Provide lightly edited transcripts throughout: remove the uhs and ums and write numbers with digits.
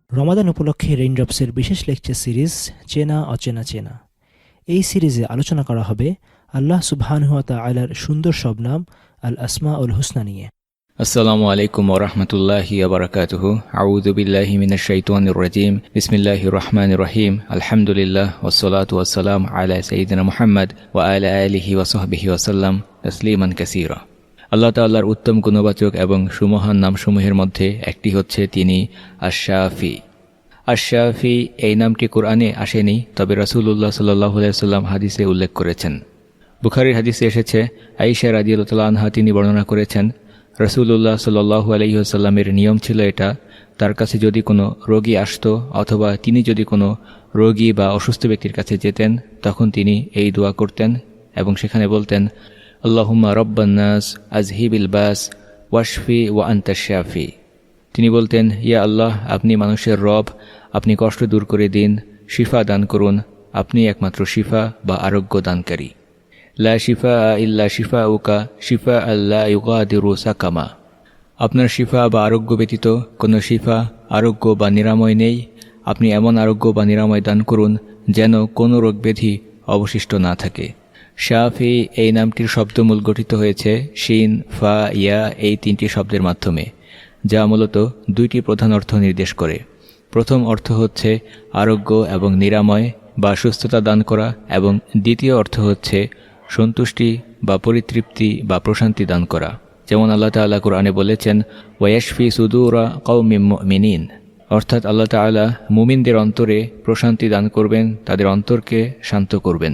রমাদান উপলক্ষে রেইনড্রপসের বিশেষ lecture series চেনা অচেনা চেনা। এই সিরিজে আলোচনা করা হবে আল্লাহ সুবহানাহু ওয়া তাআলার সুন্দর সব নাম আল আসমাউল হুসনা নিয়ে। আসসালামু আলাইকুম ওয়া রাহমাতুল্লাহি ওয়া বারাকাতুহু। আউযু বিল্লাহি মিনাশ শাইতানির রাজীম। বিসমিল্লাহির রহমানির রহিম। আলহামদুলিল্লাহ ওয়াসসালাতু ওয়াসসালামু আলা সাইয়্যিদিনা মুহাম্মদ ওয়া আলা আলিহি ওয়া সাহবিহি ওয়া সাল্লাম তাসলিমান কাসীরা। আল্লাহ তাআলার উত্তম গুণবাচক এবং সুমহান নামসমূহের মধ্যে একটি হচ্ছে তিনি আশ-শাফি। আশ-শাফি এই নামটি কোরআনে আসেনি, তবে রাসূলুল্লাহ সাল্লাল্লাহু আলাইহি ওয়াসাল্লাম হাদিসে উল্লেখ করেছেন। বুখারীর হাদিসে এসেছে, আয়েশা রাদিয়াল্লাহু তাআলা আনহা তিনি বর্ণনা করেছেন, রাসূলুল্লাহ সাল্লাল্লাহু আলাইহি ওয়াসাল্লামের নিয়ম ছিল এটা, তার কাছে যদি কোনো রোগী আসতো অথবা তিনি যদি কোনো রোগী বা অসুস্থ ব্যক্তির কাছে যেতেন, তখন তিনি এই দোয়া করতেন এবং সেখানে বলতেন, আল্লাহুম্মা রব্বান নাস আযহিবিল বাস ওয়াশফি ওয়া আনতাশ শাফি। তিনি বলতেন, ইয়া আল্লাহ, আপনি মানুষের রব, আপনি কষ্ট দূর করে দিন, শিফা দান করুন, আপনি একমাত্র শিফা বা আরোগ্য দানকারী। লা শিফা ইল্লা শিফাউকা শিফা আল্লা ইউগাদিরু সাকামা। আপনার শিফা বা আরোগ্য ব্যতীত কোনো শিফা, আরোগ্য বা নিরাময় নেই। আপনি এমন আরোগ্য বা নিরাময় দান করুন যেন কোনো রোগব্যাধি অবশিষ্ট না থাকে। শাফি এই নামটির শব্দমূল গঠিত হয়েছে শিন, ফা, ইয়া এই তিনটি শব্দের মাধ্যমে, যা মূলত দুইটি প্রধান অর্থ নির্দেশ করে। প্রথম অর্থ হচ্ছে আরোগ্য এবং নিরাময় বা সুস্থতা দান করা, এবং দ্বিতীয় অর্থ হচ্ছে সন্তুষ্টি বা পরিতৃপ্তি বা প্রশান্তি দান করা। যেমন আল্লাহ তাআলা কোরআনে বলেছেন, ওয়াশফি সুদুরা কওমিম মুমিনিন, অর্থাৎ আল্লাহ তাআলা মুমিনদের অন্তরে প্রশান্তি দান করবেন, তাদের অন্তরকে শান্ত করবেন।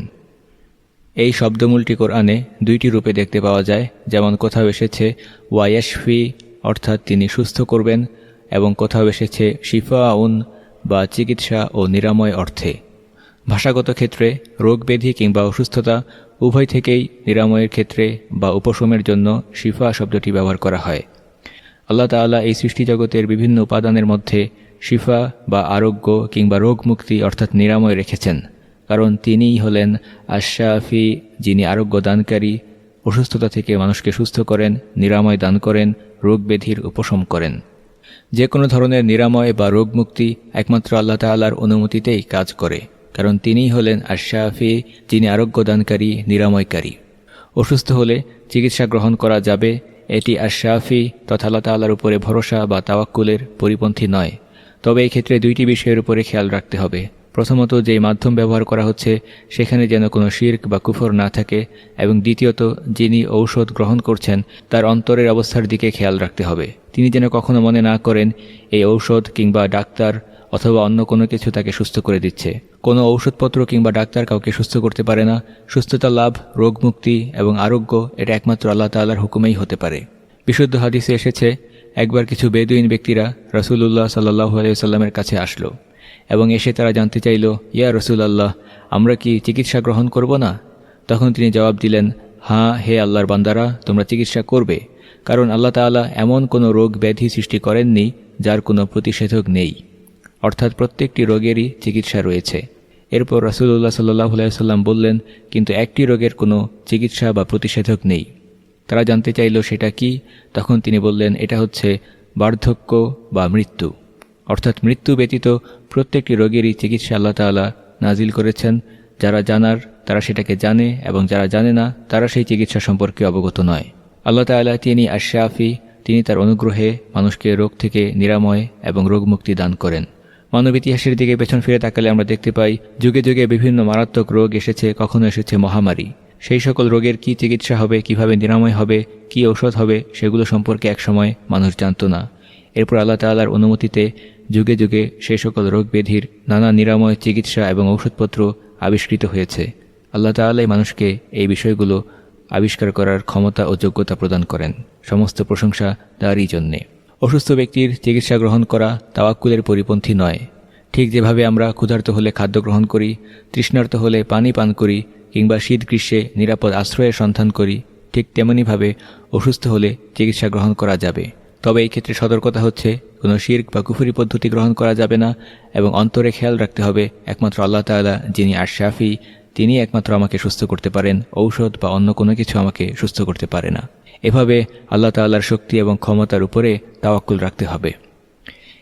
এই শব্দমূলটি কোরআনে দুইটি রূপে দেখতে পাওয়া যায়। যেমন কোথাও এসেছে ওয়াশফি অর্থাৎ তিনি সুস্থ করবেন, এবং কোথাও এসেছে শিফাউন বা চিকিৎসা ও নিরাময় অর্থে। ভাষাগত ক্ষেত্রে রোগ ব্যাধি কিংবা অসুস্থতা উভয় থেকেই নিরাময়ের ক্ষেত্রে বা উপশমের জন্য শিফা শব্দটি ব্যবহার করা হয়। আল্লাহ তাআলা এই সৃষ্টিজগতের বিভিন্ন উপাদানের মধ্যে শিফা বা আরোগ্য কিংবা রোগ মুক্তি অর্থাৎ নিরাময় রেখেছেন, কারণ তিনিই হলেন আশ-শাফি, যিনি আরোগ্য দানকারী, অসুস্থতা থেকে মানুষকে সুস্থ করেন, নিরাময় দান করেন, রোগ ব্যাধির উপশম করেন। যে কোনো ধরনের নিরাময় বা রোগ মুক্তি একমাত্র আল্লাহ তাআলার অনুমতিতেই কাজ করে, কারণ তিনিই হলেন আশ-শাফি, যিনি আরোগ্য দানকারী, নিরাময়কারী। অসুস্থ হলে চিকিৎসা গ্রহণ করা যাবে, এটি আশ-শাফি তথা আল্লাহ তাআলার উপরে ভরসা বা তাওয়াক্কুলের পরিপন্থী নয়। তবে এই ক্ষেত্রে দুইটি বিষয়ের উপরে খেয়াল রাখতে হবে। প্রথমত, যেই মাধ্যম ব্যবহার করা হচ্ছে সেখানে যেন কোনো শিরক বা কুফর না থাকে, এবং দ্বিতীয়ত, যিনি ঔষধ গ্রহণ করছেন তার অন্তরের অবস্থার দিকে খেয়াল রাখতে হবে। তিনি যেন কখনো মনে না করেন এই ঔষধ কিংবা ডাক্তার অথবা অন্য কোনো কিছু তাকে সুস্থ করে দিচ্ছে। কোনো ঔষধপত্র কিংবা ডাক্তার কাউকে সুস্থ করতে পারে না। সুস্থতা লাভ, রোগ মুক্তি এবং আরোগ্য এটা একমাত্র আল্লাহ তাআলার হুকুমেই হতে পারে। বিশুদ্ধ হাদিসে এসেছে, একবার কিছু বেদুইন ব্যক্তিরা রাসূলুল্লাহ সাল্লাল্লাহু আলাইহি ওয়াসাল্লামের কাছে আসলো এবং এসে তারা জানতে চাইল, ইয়া রাসূলুল্লাহ, আমরা কি চিকিৎসা গ্রহণ করব না? তখন তিনি জবাব দিলেন, হ্যাঁ, হে আল্লাহর বান্দারা, তোমরা চিকিৎসা করবে, কারণ আল্লাহ তাআলা এমন কোনো রোগ ব্যাধি সৃষ্টি করেননি যার কোনো প্রতিষেধক নেই, অর্থাৎ প্রত্যেকটি রোগেরই চিকিৎসা রয়েছে। এরপর রাসূলুল্লাহ সাল্লাল্লাহু আলাইহি ওয়াসাল্লাম বললেন, কিন্তু একটি রোগের কোনো চিকিৎসা বা প্রতিষেধক নেই। তারা জানতে চাইল সেটা কি? তখন তিনি বললেন, এটা হচ্ছে বার্ধক্য বা মৃত্যু, অর্থাৎ মৃত্যু ব্যতীত প্রত্যেকটি রোগেরই চিকিৎসা আল্লাহ তাআলা নাজিল করেছেন। যারা জানার তারা সেটাকে জানে, এবং যারা জানে না তারা সেই চিকিৎসা সম্পর্কে অবগত নয়। আল্লাহ তাআলা তিনি আশ-শাফি, তিনি তার অনুগ্রহে মানুষকে রোগ থেকে নিরাময় এবং রোগ মুক্তি দান করেন। মানব ইতিহাসের দিকে পেছন ফিরে তাকালে আমরা দেখতে পাই, যুগে যুগে বিভিন্ন মারাত্মক রোগ এসেছে, কখনো এসেছে মহামারী। সেই সকল রোগের কি চিকিৎসা হবে, কিভাবে নিরাময় হবে, কি ঔষধ হবে, সেগুলো সম্পর্কে একসময় মানুষ জানত না। এরপর আল্লাহ তাআলার অনুমতিতে যুগে যুগে সেই সকল রোগ ব্যাধির নানা নিরাময়, চিকিৎসা এবং ঔষধপত্র আবিষ্কৃত হয়েছে। আল্লাহ তাআলাই মানুষকে এই বিষয়গুলো আবিষ্কার করার ক্ষমতা ও যোগ্যতা প্রদান করেন। সমস্ত প্রশংসা তারই জন্যে। অসুস্থ ব্যক্তির চিকিৎসা গ্রহণ করা তাওয়াক্কুলের পরিপন্থী নয়। ঠিক যেভাবে আমরা ক্ষুধার্ত হলে খাদ্য গ্রহণ করি, তৃষ্ণার্ত হলে পানি পান করি, কিংবা শীত গ্রীষ্মে নিরাপদ আশ্রয়ের সন্ধান করি, ঠিক তেমনিভাবে অসুস্থ হলে চিকিৎসা গ্রহণ করা যাবে। তবে এই ক্ষেত্রে সতর্কতা হচ্ছে, কোনো শিরক বা কুফরি পদ্ধতি গ্রহণ করা যাবে না, এবং অন্তরে খেয়াল রাখতে হবে একমাত্র আল্লাহ তাআলা, যিনি আশ-শাফি, তিনি একমাত্র আমাকে সুস্থ করতে পারেন, ঔষধ বা অন্য কোনো কিছু আমাকে সুস্থ করতে পারে না। এভাবে আল্লাহ তাআলার শক্তি এবং ক্ষমতার উপরে তাওয়াক্কুল রাখতে হবে।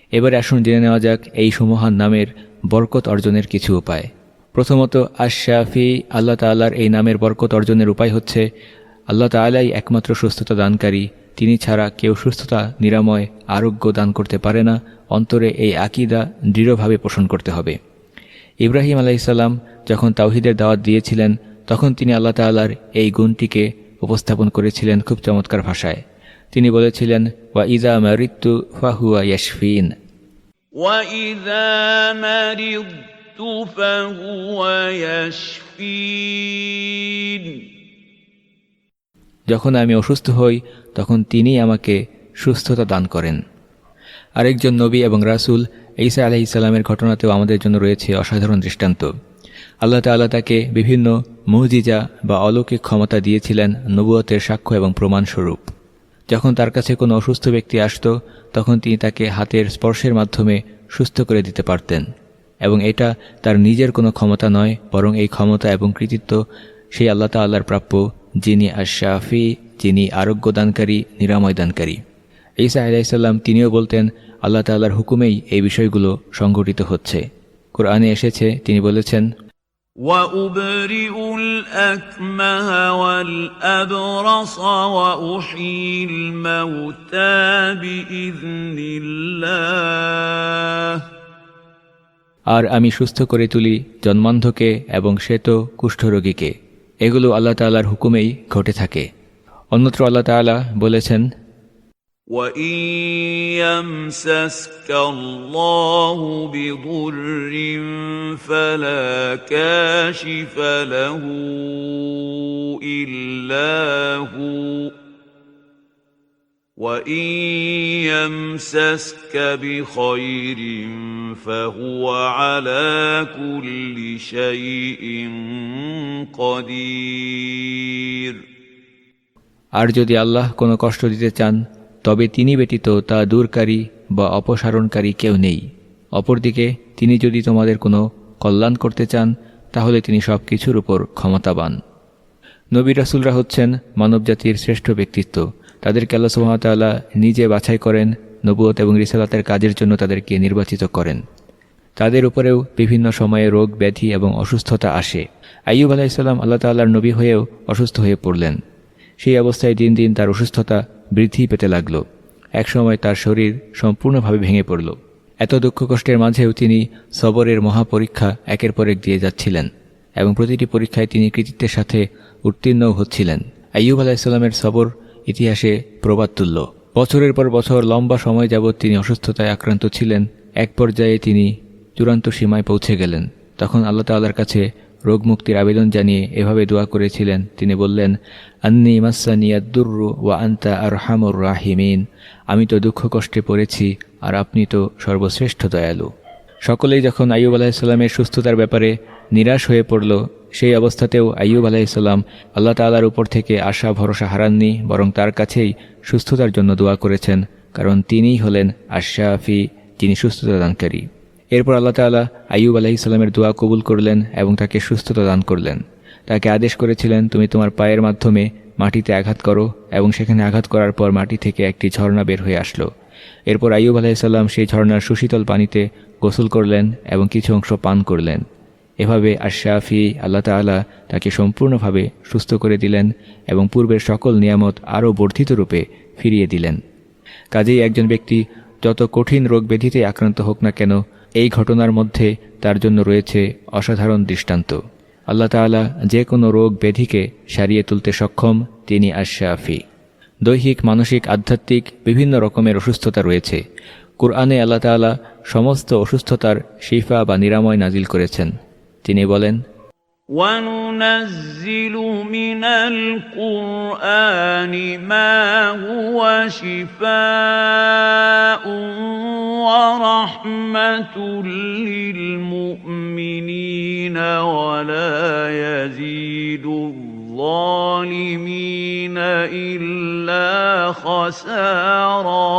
এবারে আসুন জেনে নেওয়া যাক এই সুমহান নামের বরকত অর্জনের কিছু উপায়। প্রথমত, আশ-শাফি, আল্লাহ তাআলার এই নামের বরকত অর্জনের উপায় হচ্ছে আল্লাহ তাআলাই একমাত্র সুস্থতা দানকারী, তিনি ছাড়া কেউ সুস্থতা, নিরাময়, আরোগ্য দান করতে পারে না। অন্তরে এই আকীদা দৃঢ়ভাবে পোষণ করতে হবে। ইব্রাহিম আলাইহিসসালাম যখন তাওহীদের দাওয়াত দিয়েছিলেন তখন তিনি আল্লাহ তাআলার এই গুণটিকে উপস্থাপন করেছিলেন খুব চমৎকার ভাষায়। তিনি বলেছিলেন, ওয়া ইযা মারিতু ফাহুয়া ইয়াশফিন, وَإِذَا مَرِضْتُ فَهُوَ يَشْفِينِ। যখন আমি অসুস্থ হই তখন তিনি আমাকে সুস্থতা দান করেন। আরেকজন নবী এবং রাসূল ঈসা আলাইহিসসালামের ঘটনাতেও আমাদের জন্য রয়েছে অসাধারণ দৃষ্টান্ত। আল্লাহ তাআলা তাকে বিভিন্ন মুজিজা বা অলৌকিক ক্ষমতা দিয়েছিলেন নবুয়তের সাক্ষ্য এবং প্রমাণস্বরূপ। যখন তার কাছে কোনো অসুস্থ ব্যক্তি আসত তখন তিনি তাকে হাতের স্পর্শের মাধ্যমে সুস্থ করে দিতে পারতেন, এবং এটা তার নিজের কোনো ক্ষমতা নয়, বরং এই ক্ষমতা এবং কৃতিত্ব সেই আল্লাহ তাআলার প্রাপ্য, যিনি আশ-শাফি, যিনি আরোগ্য দানকারী, নিরাময় দানকারী। ঈসা আলাইহিস সালাম তিনিও বলতেন আল্লাহ তাআলার হুকুমেই এই বিষয়গুলো সংঘটিত হচ্ছে। কোরআনে এসেছে, তিনি বলেছেন, وَأُبْرِئُ الْأَكْمَهَ وَالْأَبْرَصَ وَأُحْيِي الْمَوْتَى بِإِذْنِ اللَّهِ। আর আমি সুস্থ করে তুলি জন্মান্ধকে এবং শ্বেত কুষ্ঠরোগীকে। এগুলো আল্লাহ তাআলার হুকুমেই ঘটে থাকে। অন্যত্র আল্লাহ তাআলা বলেছেন, وَإِن يَمْسَسْكَ اللَّهُ بِضُرٍّ فَلَا كَاشِفَ لَهُ إِلَّا هُوَ وَإِن يَمْسَسْكَ بِخَيْرٍ فَهُوَ عَلَى كُلِّ شَيْءٍ قَدِيرٌ। আর যদি আল্লাহ কোনো কষ্ট দিতে চান তবে তিনি ব্যতীত তা দূরকারী বা অপসারণকারী কেউ নেই। অপরদিকে তিনি যদি তোমাদের কোনো কল্যাণ করতে চান তাহলে তিনি সব কিছুর উপর ক্ষমতাবান। নবী রাসূলরা হচ্ছেন মানবজাতির শ্রেষ্ঠ ব্যক্তিত্ব। তাদেরকে আল্লাহ সুবহানাহু ওয়া তাআলা নিজে বাছাই করেন, নবুয়ত এবং রিসালাতের কাজের জন্য তাদেরকে নির্বাচিত করেন। তাদের উপরেও বিভিন্ন সময়ে রোগ ব্যাধি এবং অসুস্থতা আসে। আইয়ুব আলাইহিস সালাম আল্লাহ তাআলার নবী হয়েও অসুস্থ হয়ে পড়লেন। সেই অবস্থায় দিন দিন তার অসুস্থতা বৃদ্ধি পেতে লাগল। একসময় তার শরীর সম্পূর্ণভাবে ভেঙে পড়ল। এত দুঃখ কষ্টের মাঝেও তিনি সবরের মহাপরীক্ষা একের পর এক দিয়ে যাচ্ছিলেন এবং প্রতিটি পরীক্ষায় তিনি কৃতিত্বের সাথে উত্তীর্ণও হচ্ছিলেন। আইয়ুব আলাইহিস সালামের সবর ইতিহাসে প্রবাদ তুল্য। বছরের পর বছর লম্বা সময় যাবৎ তিনি অসুস্থতায় আক্রান্ত ছিলেন। এক পর্যায়ে তিনি চূড়ান্ত সীমায় পৌঁছে গেলেন। তখন আল্লাহ তাআলার কাছে রোগ মুক্তির আবেদন জানিয়ে এভাবে দোয়া করেছিলেন। তিনি বললেন, আন্নী মাসানিয়াদ দুররু ওয়া আনতা আরহামুর রাহিমিন। আমি তো দুঃখ কষ্টে পড়েছি আর আপনি তো সর্বশ্রেষ্ঠ দয়ালু। সকলেই যখন আইয়ুব আলাইহিস সালামের সুস্থতার ব্যাপারে নিরাশ হয়ে পড়ল, সেই অবস্থাতেও আইয়ুব আলাইহিস সালাম আল্লাহ তাআলার উপর থেকে আশা ভরসা হারাননি, বরং তার কাছেই সুস্থতার জন্য দোয়া করেছেন, কারণ তিনিই হলেন আশ-শাফি, যিনি সুস্থতা দানকারী। এরপর আল্লাহ তাআলা আইয়ুব আলাইহিস সালামের দোয়া কবুল করলেন এবং তাকে সুস্থতা দান করলেন। তাকে আদেশ করেছিলেন, তুমি তোমার পায়ের মাধ্যমে মাটিতে আঘাত করো, এবং সেখানে আঘাত করার পর মাটি থেকে একটি ঝর্ণা বের হয়ে আসলো। এরপর আইয়ুব আলাইহিস সালাম সেই ঝর্ণার সুশীতল পানিতে গোসল করলেন এবং কিছু অংশ পান করলেন। এভাবে আশ-শাফি আল্লাহ তাআলা তাকে সম্পূর্ণভাবে সুস্থ করে দিলেন এবং পূর্বের সকল নিয়ামত আরও বর্ধিত রূপে ফিরিয়ে দিলেন। কাজেই একজন ব্যক্তি যত কঠিন রোগ ব্যাধিতে আক্রান্ত হোক না কেন, এই ঘটনার মধ্যে তার জন্য রয়েছে অসাধারণ দৃষ্টান্ত। আল্লাহ তাআলা যে কোনো রোগ ব্যাধিকে সারিয়ে তুলতে সক্ষম, তিনি আশ-শাফি। দৈহিক, মানসিক, আধ্যাত্মিক বিভিন্ন রকমের অসুস্থতা রয়েছে। কুরআনে আল্লাহ তাআলা সমস্ত অসুস্থতার শিফা বা নিরাময় নাজিল করেছেন। তিনি বলেন, وَنُنَزِّلُ مِنَ الْقُرْآنِ مَا هُوَ شِفَاءٌ وَرَحْمَةٌ لِّلْمُؤْمِنِينَ وَلَا يَزِيدُ الظَّالِمِينَ إِلَّا خَسَارًا।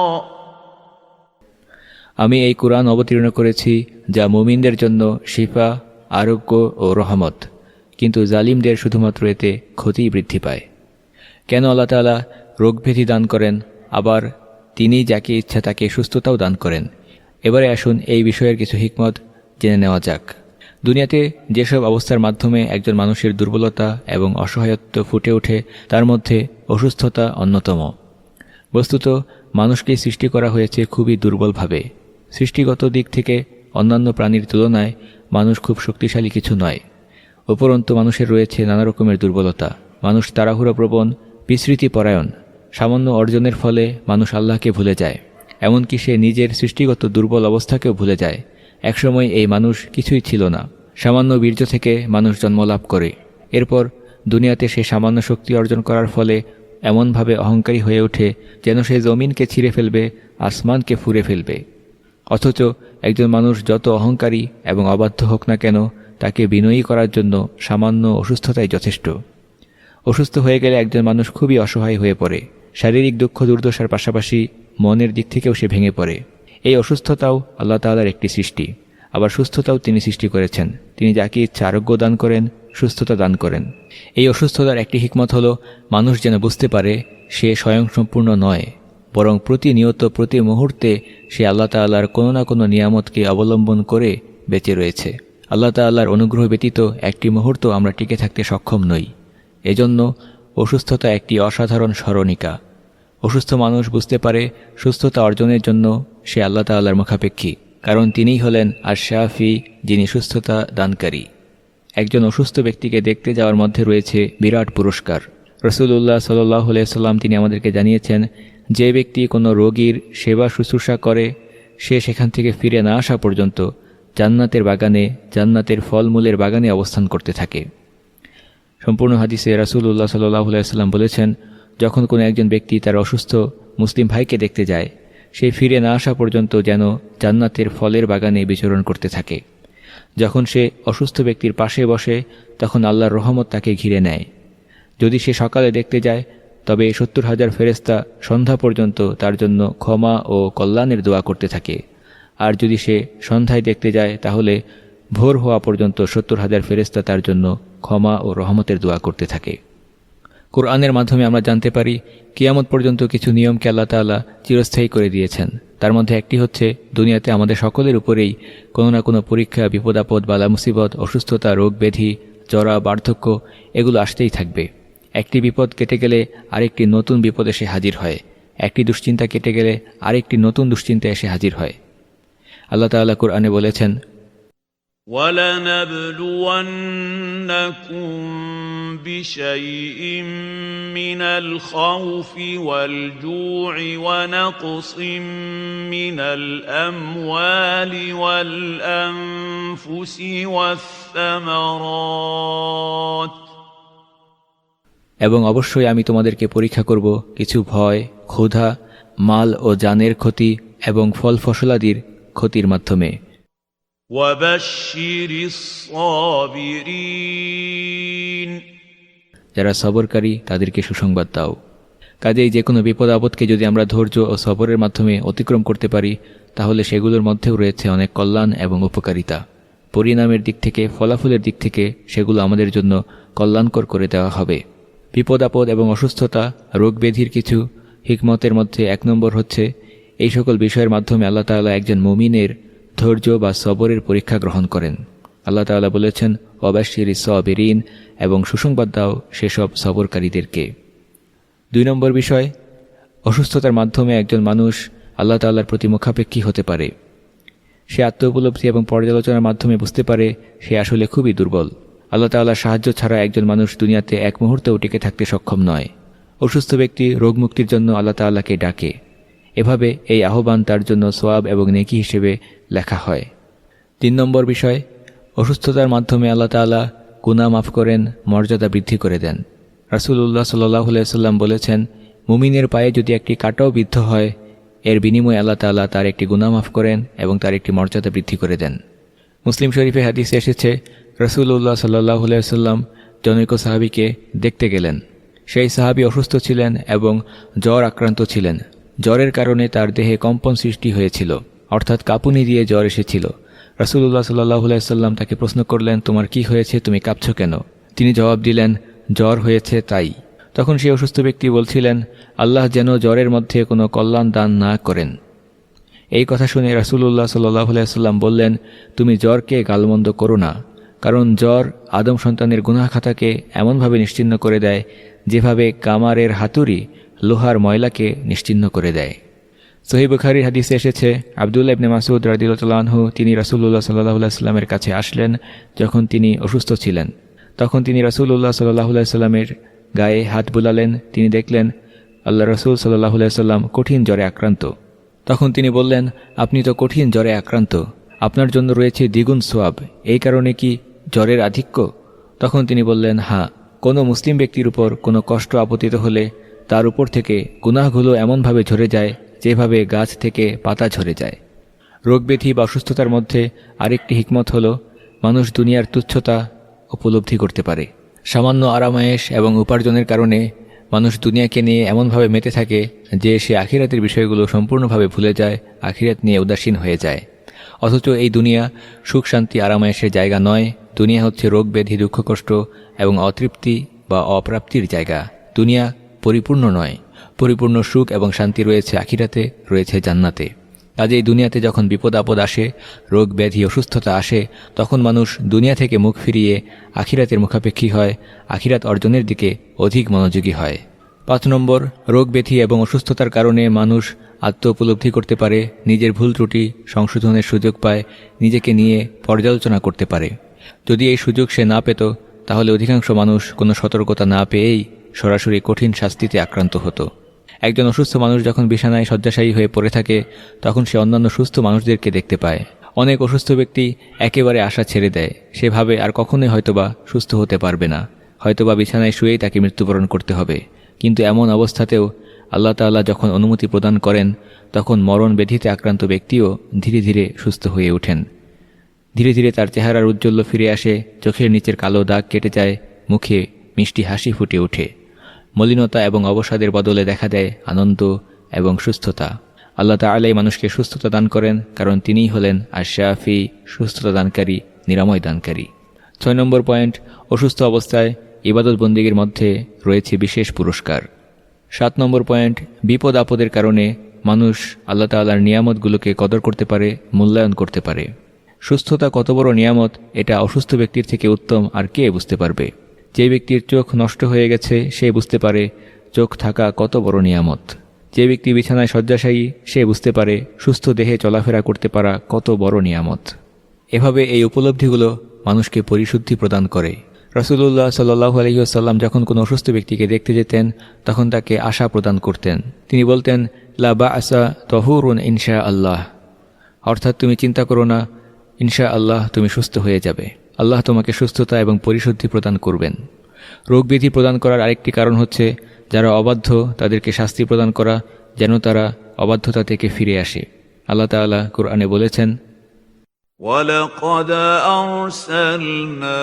আমি এই কুরআন অবতীর্ণ করেছি যা মুমিনদের জন্য শিফা, আরোগ্য ও রহমত, কিন্তু জালিমদের শুধুমাত্র এতে ক্ষতি বৃদ্ধি পায়। কেন আল্লাহ তাআলা রোগব্যাধি দান করেন, আবার তিনি যাকে ইচ্ছা তাকে সুস্থতাও দান করেন? এবারে আসুন এই বিষয়ের কিছু হিকমত জেনে নেওয়া যাক। দুনিয়াতে যেসব অবস্থার মাধ্যমে একজন মানুষের দুর্বলতা এবং অসহায়ত্ব ফুটে ওঠে তার মধ্যে অসুস্থতা অন্যতম। বস্তুত মানুষকে সৃষ্টি করা হয়েছে খুবই দুর্বলভাবে। সৃষ্টিগত দিক থেকে অন্যান্য প্রাণীর তুলনায় মানুষ খুব শক্তিশালী কিছু নয়। উপরন্তু মানুষের রয়েছে নানা রকমের দুর্বলতা। মানুষ তাড়াহুড়োপ্রবণ, বিস্মৃতিপরায়ণ। সামান্য অর্জনের ফলে মানুষ আল্লাহকে ভুলে যায়, এমনকি সে নিজের সৃষ্টিগত দুর্বল অবস্থাকেও ভুলে যায়। একসময় এই মানুষ কিছুই ছিল না, সামান্য বীর্য থেকে মানুষ জন্মলাভ করে। এরপর দুনিয়াতে সে সামান্য শক্তি অর্জন করার ফলে এমনভাবে অহংকারী হয়ে ওঠে যেন সে জমিনকে ছিঁড়ে ফেলবে, আসমানকে ফুঁড়ে ফেলবে। অথচ একজন মানুষ যত অহংকারী এবং অবাধ্য হোক না কেন, তাকে বিনয়ী করার জন্য সামান্য অসুস্থতাই যথেষ্ট। অসুস্থ হয়ে গেলে একজন মানুষ খুবই অসহায় হয়ে পড়ে। শারীরিক দুঃখ দুর্দশার পাশাপাশি মনের দিক থেকেও সে ভেঙে পড়ে। এই অসুস্থতাও আল্লাহ তাআলার একটি সৃষ্টি। আবার সুস্থতাও তিনি সৃষ্টি করেছেন। তিনি যাকে ইচ্ছা আরোগ্য দান করেন, সুস্থতা দান করেন। এই অসুস্থতার একটি হিকমত হলো মানুষ যেন বুঝতে পারে সে স্বয়ংসম্পূর্ণ নয়, বরং প্রতিনিয়ত প্রতি মুহূর্তে সে আল্লাহ তাআলার কোনো না কোনো নিয়ামতকে অবলম্বন করে বেঁচে রয়েছে। আল্লাহ তাআলার অনুগ্রহ ব্যতীত একটি মুহূর্ত আমরা টিকে থাকতে সক্ষম নই। এজন্য অসুস্থতা একটি অসাধারণ স্মরণিকা। অসুস্থ মানুষ বুঝতে পারে সুস্থতা অর্জনের জন্য সে আল্লাহ তাআলার মুখাপেক্ষী, কারণ তিনিই হলেন আশ-শাফি, যিনি সুস্থতা দানকারী। একজন অসুস্থ ব্যক্তিকে দেখতে যাওয়ার মধ্যে রয়েছে বিরাট পুরস্কার। রাসূলুল্লাহ সাল্লাল্লাহু আলাইহি ওয়াসাল্লাম তিনি আমাদেরকে জানিয়েছেন, যে ব্যক্তি কোনো রোগীর সেবা শুশ্রূষা করে সে সেখান থেকে ফিরে না আসা পর্যন্ত জান্নাতের বাগানে, জান্নাতের ফলমূলের বাগানে অবস্থান করতে থাকে। সম্পূর্ণ হাদিসে রাসূলুল্লাহ সাল্লাল্লাহু আলাইহি ওয়াসাল্লাম বলেছেন, যখন কোনো একজন ব্যক্তি তার অসুস্থ মুসলিম ভাইকে দেখতে যায়, সে ফিরে না আসা পর্যন্ত যেন জান্নাতের ফলের বাগানে বিচরণ করতে থাকে। যখন সে অসুস্থ ব্যক্তির পাশে বসে তখন আল্লাহর রহমত তাকে ঘিরে নেয়। যদি সে সকালে দেখতে যায় তবে ৭০,০০০ ফেরেশতা সন্ধ্যা পর্যন্ত তার জন্য ক্ষমা ও কল্যাণের দোয়া করতে থাকে। আর যদি সে সন্ধ্যায় দেখতে যায় তাহলে ভোর হওয়া পর্যন্ত ৭০,০০০ ফেরেশতা তার জন্য ক্ষমা ও রহমতের দোয়া করতে থাকে। কোরআনের মাধ্যমে আমরা জানতে পারি কিয়ামত পর্যন্ত কিছু নিয়মকে আল্লাহ তাআলা চিরস্থায়ী করে দিয়েছেন। তার মধ্যে একটি হচ্ছে দুনিয়াতে আমাদের সকলের উপরেই কোনো না কোনো পরীক্ষা, বিপদ আপদ, বালা মুসিবত, অসুস্থতা, রোগ ব্যাধি, জরা, বার্ধক্য এগুলো আসতেই থাকবে। একটি বিপদ কেটে গেলে আরেকটি নতুন বিপদ এসে হাজির হয়। একটি দুশ্চিন্তা কেটে গেলে আরেকটি নতুন দুশ্চিন্তা এসে হাজির হয়। আল্লাহ তাআলা কোরআনে বলেছেন, وَلَنَبْلُوَنَّكُمْ بِشَيْءٍ مِّنَ الْخَوْفِ وَالْجُوعِ وَنَقْصٍ مِّنَ الْأَمْوَالِ وَالْأَنفُسِ وَالثَّمَرَاتِ এবং অবশ্যই আমি তোমাদেরকে পরীক্ষা করব কিছু ভয়, ক্ষুধা, মাল ও জানের ক্ষতি এবং ফল ফসলাদির ক্ষতির মাধ্যমে। وَبَشِّرِ الصَّابِرِينَ যারা সবরকারী তাদেরকে সুসংবাদ দাও। কাজেই যে কোনো বিপদ আপদকে যদি আমরা ধৈর্য ও সবরের মাধ্যমে অতিক্রম করতে পারি তাহলে সেগুলোর মধ্যেও রয়েছে অনেক কল্যাণ এবং উপকারিতা। পরিণামের দিক থেকে, ফলাফলের দিক থেকে সেগুলো আমাদের জন্য কল্যাণকর করে দেওয়া হবে। বিপদ আপদ এবং অসুস্থতা, রোগ ব্যাধির কিছু হিকমতের মধ্যে ১ নম্বর হচ্ছে এই সকল বিষয়ের মাধ্যমে আল্লাহ তাআলা একজন মুমিনের ধৈর্য বা সবরের পরীক্ষা গ্রহণ করেন। আল্লাহ তাআলা বলেছেন, ওয়াবাশশিরিস সাবিরিন, এবং সুসংবাদ দাও সেসব সবরকারীদেরকে। ২ নম্বর বিষয়, অসুস্থতার মাধ্যমে একজন মানুষ আল্লাহ তাআলার প্রতি মুখাপেক্ষী হতে পারে। সে আত্ম উপলব্ধি এবং পর্যালোচনার মাধ্যমে বুঝতে পারে সে আসলে খুবই দুর্বল। আল্লাহ তাআলার সাহায্য ছাড়া একজন মানুষ দুনিয়াতে এক মুহূর্তেও টিকে থাকতে সক্ষম নয়। অসুস্থ ব্যক্তি রোগ মুক্তির জন্য আল্লাহ তাআলাকে ডাকে। এভাবে এই আহ্বান তার জন্য সওয়াব এবং নেকি হিসেবে লেখা হয়। ৩ নম্বর বিষয়, অসুস্থতার মাধ্যমে আল্লাহ তাআলা গুনাহ মাফ করেন, মর্যাদা বৃদ্ধি করে দেন। রাসূলুল্লাহ সাল্লাল্লাহু আলাইহি ওয়াসাল্লাম বলেছেন, মুমিনের পায়ে যদি একটি কাঁটাও বিদ্ধ হয় এর বিনিময়ে আল্লাহ তাআলা তার একটি গুনাহ মাফ করেন এবং তার একটি মর্যাদা বৃদ্ধি করে দেন। মুসলিম শরীফে হাদিসে এসেছে, রাসূলুল্লাহ সাল্লাল্লাহু আলাইহি ওয়াসাল্লাম জনৈক সাহাবীকে দেখতে গেলেন। সেই সাহাবী অসুস্থ ছিলেন এবং জ্বর আক্রান্ত ছিলেন। জ্বরের কারণে তার দেহে কম্পন সৃষ্টি হয়েছিল, অর্থাৎ কাঁপুনি দিয়ে জ্বর এসেছিল। রাসূলুল্লাহ সাল্লাল্লাহু আলাইহি ওয়াসাল্লাম তাকে প্রশ্ন করলেন, তোমার কি হয়েছে, তুমি কাঁপছো কেন? তিনি জবাব দিলেন, জ্বর হয়েছে তাই। তখন সেই অসুস্থ ব্যক্তি বলছিলেন, আল্লাহ যেন জ্বরের মধ্যে কোনো কল্যাণ দান না করেন। এই কথা শুনে রাসূলুল্লাহ সাল্লাল্লাহু আলাইহি ওয়াসাল্লাম বললেন, তুমি জ্বরকে গালমন্দ করো না, কারণ জ্বর আদম সন্তানের গুনাহ খাতাকে এমনভাবে নিশ্চিহ্ন করে দেয় যেভাবে কামারের হাতুড়ি লোহার ময়লাকে নিশ্চিহ্ন করে দেয়। সহিহ বুখারীর হাদিসে এসেছে, আব্দুল্লাহ ইবনে মাসউদ রাদিয়াল্লাহু আনহু তিনি রাসূলুল্লাহ সাল্লাল্লাহু আলাইহি ওয়াসাল্লামের কাছে আসলেন যখন তিনি অসুস্থ ছিলেন। তখন তিনি রাসূলুল্লাহ সাল্লাল্লাহু আলাইহি ওয়াসাল্লামের গায়ে হাত বুলালেন। তিনি দেখলেন আল্লাহ রাসূল সাল্লাল্লাহু আলাইহি ওয়াসাল্লাম কঠিন জ্বরে আক্রান্ত। তখন তিনি বললেন, আপনি তো কঠিন জ্বরে আক্রান্ত, আপনার জন্য রয়েছে দ্বিগুণ সওয়াব, এই কারণে কি জ্বরের আধিক্য? তখন তিনি বললেন, হ্যাঁ, কোনো মুসলিম ব্যক্তির উপর কোনো কষ্ট আপতিত হলে তার উপর থেকে গুনাহগুলো এমনভাবে ঝরে যায় যেভাবে গাছ থেকে পাতা ঝরে যায়। রোগব্যাধি বা অসুস্থতার মধ্যে আরেকটি হিকমত হল, মানুষ দুনিয়ার তুচ্ছতা উপলব্ধি করতে পারে। সামান্য আরামায়েশ এবং উপার্জনের কারণে মানুষ দুনিয়াকে নিয়ে এমনভাবে মেতে থাকে যে সে আখিরাতের বিষয়গুলো সম্পূর্ণভাবে ভুলে যায়, আখিরাত নিয়ে উদাসীন হয়ে যায়। অথচ এই দুনিয়া সুখ শান্তি আরামায়েশের জায়গা নয়। দুনিয়া হচ্ছে রোগ ব্যাধি, দুঃখ কষ্ট এবং অতৃপ্তি বা অপ্রাপ্তির জায়গা। দুনিয়া পরিপূর্ণ নয়। পরিপূর্ণ সুখ এবং শান্তি রয়েছে আখিরাতে, রয়েছে জান্নাতে। কাজেই দুনিয়াতে যখন বিপদ আপদ আসে, রোগ ব্যাধি অসুস্থতা আসে, তখন মানুষ দুনিয়া থেকে মুখ ফিরিয়ে আখিরাতের মুখাপেক্ষী হয়, আখিরাত অর্জনের দিকে অধিক মনোযোগী হয়। 5 নম্বর, রোগ ব্যাধি এবং অসুস্থতার কারণে মানুষ আত্ম উপলব্ধি করতে পারে, নিজের ভুল ত্রুটি সংশোধনের সুযোগ পায়, নিজেকে নিয়ে পর্যালোচনা করতে পারে। যদি এই সুযোগ সে না পেত, তাহলে অধিকাংশ মানুষ কোনো সতর্কতা না পেয়েই সরাসরি কঠিন শাস্তিতে আক্রান্ত হতো। একজন অসুস্থ মানুষ যখন বিছানায় শয্যাশায়ী হয়ে পড়ে থাকে, তখন সে অন্যান্য সুস্থ মানুষদেরকে দেখতে পায়। অনেক অসুস্থ ব্যক্তি একেবারে আশা ছেড়ে দেয়। সে ভাবে আর কখনোই হয়তোবা সুস্থ হতে পারবে না, হয়তোবা বিছানায় শুয়েই তাকে মৃত্যুবরণ করতে হবে। কিন্তু এমন অবস্থাতেও আল্লাহ তাআলা যখন অনুমতি প্রদান করেন, তখন মরণ ব্যাধিতে আক্রান্ত ব্যক্তিও ধীরে ধীরে সুস্থ হয়ে ওঠেন। ধীরে ধীরে তার চেহারার ঔজ্জ্বল্য ফিরে আসে, চোখের নিচের কালো দাগ কেটে যায়, মুখে মিষ্টি হাসি ফুটে ওঠে। মলিনতা এবং অবসাদের বদলে দেখা দেয় আনন্দ এবং সুস্থতা। আল্লাহ তাআলাই মানুষকে সুস্থতা দান করেন, কারণ তিনিই হলেন আশ-শাফি, সুস্থতা দানকারী, নিরাময় দানকারী। 6 নম্বর পয়েন্ট, অসুস্থ অবস্থায় ইবাদত বন্দেগীর মধ্যে রয়েছে বিশেষ পুরস্কার। 7 নম্বর পয়েন্ট, বিপদ আপদের কারণে মানুষ আল্লাহ তাআলার নিয়ামতগুলোকে কদর করতে পারে, মূল্যায়ন করতে পারে। সুস্থতা কত বড় নিয়ামত, এটা অসুস্থ ব্যক্তির থেকে উত্তম আর কে বুঝতে পারবে? যে ব্যক্তির চোখ নষ্ট হয়ে গেছে সে বুঝতে পারে চোখ থাকা কত বড় নিয়ামত। যে ব্যক্তি বিছানায় শয্যাশায়ী সে বুঝতে পারে সুস্থ দেহে চলাফেরা করতে পারা কত বড় নিয়ামত। এভাবে এই উপলব্ধিগুলো মানুষকে পরিশুদ্ধি প্রদান করে। রাসূলুল্লাহ সাল্লাল্লাহু আলাইহি ওয়াসাল্লাম যখন কোনো অসুস্থ ব্যক্তিকে দেখতে যেতেন, তখন তাকে আশা প্রদান করতেন। তিনি বলতেন, লা বা'সা তাহুরুন ইনশা আল্লাহ, অর্থাৎ তুমি চিন্তা করো না, ইনশা আল্লাহ তুমি সুস্থ হয়ে যাবে। আল্লাহ তোমাকে সুস্থতা এবং পরিশুদ্ধি প্রদান করবেন। রোগব্যাধি প্রদান করার আরেকটি কারণ হচ্ছে যারা অবাধ্য তাদেরকে শাস্তি প্রদান করা, যেন তারা অবাধ্যতা থেকে ফিরে আসে। আল্লাহ তাআলা কুরআনে বলেছেন, وَلَقَدْ أَرْسَلْنَا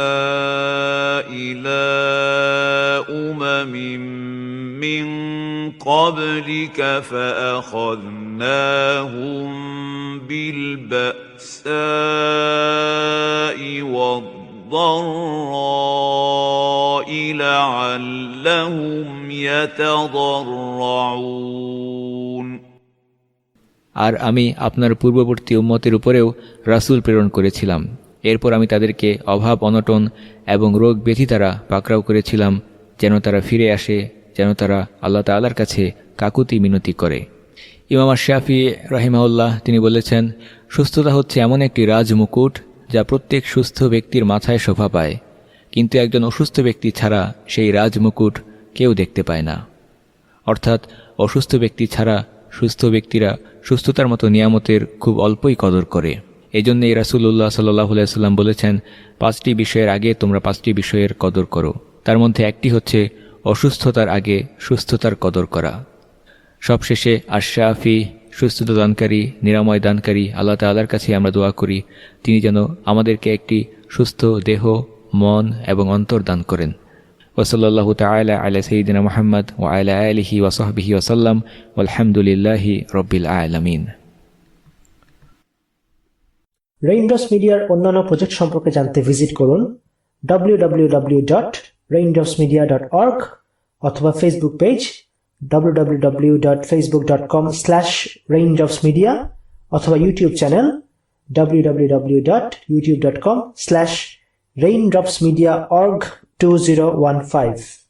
إِلَى أُمَمٍ مِّن قَبْلِكَ فَأَخَذْنَاهُم بِالْبَأْسَاءِ وَالضَّرَّاءِ لَعَلَّهُمْ يَتَضَرَّعُونَ। আর আমি আপনার পূর্ববর্তী উম্মতের উপরেও রাসূল প্রেরণ করেছিলাম। এরপর আমি তাদেরকে অভাব, অনটন এবং রোগ ব্যাধি দ্বারা পাকড়াও করেছিলাম, যেন তারা ফিরে আসে, যেন তারা আল্লাহ তাআলার কাছে কাকুতি মিনতি করে। ইমাম আশ-শাফিঈ রাহিমাহুল্লাহ তিনি বলেছেন, সুস্থতা হচ্ছে এমন একটি রাজমুকুট যা প্রত্যেক সুস্থ ব্যক্তির মাথায় শোভা পায়, কিন্তু একজন অসুস্থ ব্যক্তি ছাড়া সেই রাজমুকুট কেউ দেখতে পায় না। অর্থাৎ অসুস্থ ব্যক্তি ছাড়া সুস্থ ব্যক্তিরা সুস্থতার মতো নিয়ামতের খুব অল্পই কদর করে। এই জন্যই রাসূলুল্লাহ সাল্লাল্লাহু আলাইহি ওয়াসাল্লাম বলেছেন, 5টি বিষয়ের আগে তোমরা 5টি বিষয়ের কদর করো। তার মধ্যে একটি হচ্ছে অসুস্থতার আগে সুস্থতার কদর করা। সবশেষে আশ-শাফি, সুস্থতা দানকারী, নিরাময় দানকারী আল্লাহ তাআলার কাছে আমরা দোয়া করি তিনি যেন আমাদেরকে একটি সুস্থ দেহ, মন এবং অন্তর দান করেন। ওয়াসাল্লাল্লাহু তাআলা আলা সাইয়্যিদিনা মুহাম্মদ ওয়া আলা আলিহি ওয়া সাহবিহি ওয়া সাল্লাম ওয়ালহামদুলিল্লাহি রাব্বিল আলামিন। রেইনড্রপস মিডিয়ার অন্যান্য প্রজেক্ট সম্পর্কে জানতে ভিজিট করুন www.raindropsmedia.org অথবা ফেসবুক পেজ www.facebook.com/raindropsmedia অথবা ইউটিউব চ্যানেল www.youtube.com/raindropsmediaorg2015